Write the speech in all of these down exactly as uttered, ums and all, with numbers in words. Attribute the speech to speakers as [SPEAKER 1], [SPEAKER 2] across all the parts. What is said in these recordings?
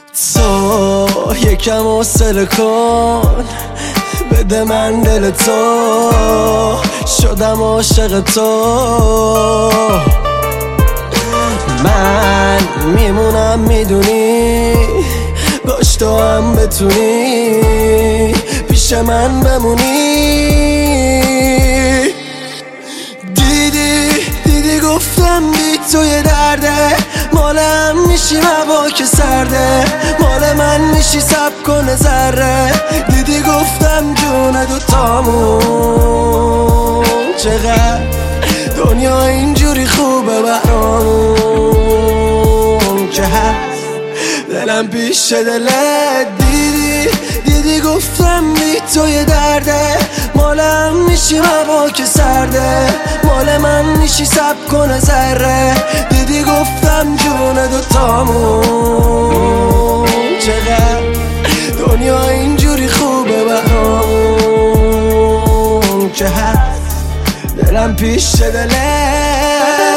[SPEAKER 1] تو یکم حوصله کن، بده من دل تو، شدم عاشق تو. من میمونم میدونی، باش تو هم بتونی پیش من بمونی. دیدی دیدی گفتم بی تو یه درده، مال هم میشی هوا که سرده، مال من میشی سب کنه ذره. دیدی گفتم جون دوتامون چقدر دنیا اینجوری خوبه برامون که هست دلم پیش دلت. دیدی دیدی گفتم بی تو یه درده، مالم میشی هوا که سرده، مال من میشی سب کنه ذره. دیدی گفتم جون دوتامون چقدر دنیا اینجوری خوبه برامون که هست دلم پیش دلت.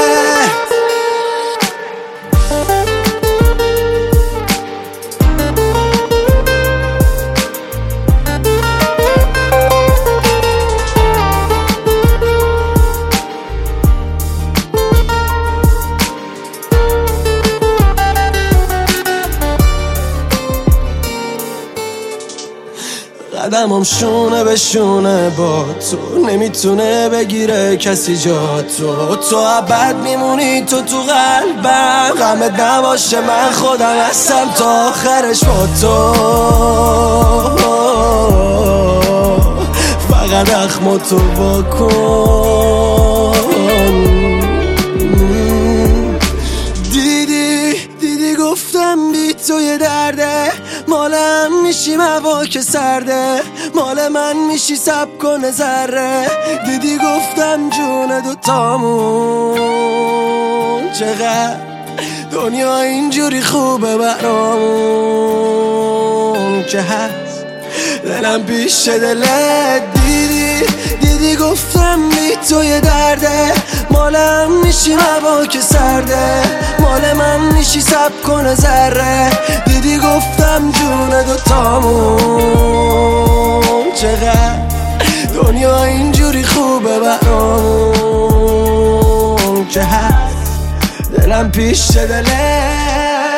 [SPEAKER 1] قدمم شونه به شونه با تو، نمیتونه بگیره کسی جا تو. تو ابد میمونی تو تو قلبم، غمت نباشه من خودم هستم تا آخرش با تو. فقط اخم تو واکن. دیدی دیدی گفتم بی تو یه درده، مالم میشی هوا که سرده، مال من میشی سب کنه ذره. دیدی گفتم جون دوتامون چقدر دنیا اینجوری خوبه برامون که هست دلم پیش دلت. دیدی دیدی گفتم بی تو یه درده، مالم میشی هوا که سرده، مال من میشی سب کنه ذره. دیدی گفتم جون دوتامون چقدر دنیا اینجوری خوبه برامون که هست دلم پیش دلت.